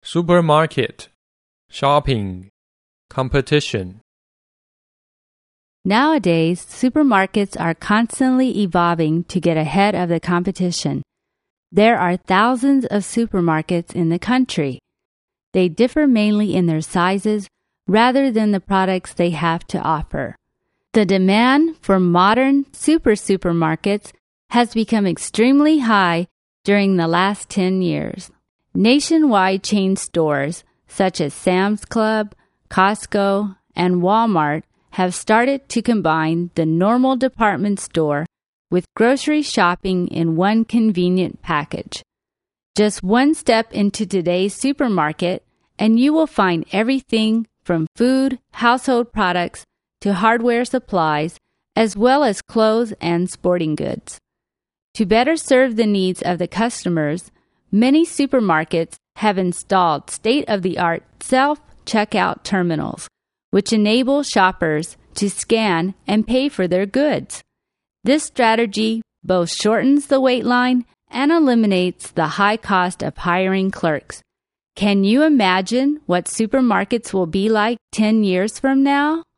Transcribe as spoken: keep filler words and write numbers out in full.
supermarket, shopping, competition. Nowadays, supermarkets are constantly evolving to get ahead of the competition. There are thousands of supermarkets in the country. They differ mainly in their sizes rather than the products they have to offer. The demand for modern super supermarkets has become extremely high during the last ten years. Nationwide chain stores such as Sam's Club, Costco, and Walmart have started to combine the normal department store with grocery shopping in one convenient package. Just one step into today's supermarket, and you will find everything from food, household products, to hardware supplies, as well as clothes and sporting goods. To better serve the needs of the customers, many supermarkets have installed state-of-the-art self-checkout terminals, which enable shoppers to scan and pay for their goods. This strategy both shortens the wait line and eliminates the high cost of hiring clerks. Can you imagine what supermarkets will be like ten years from now?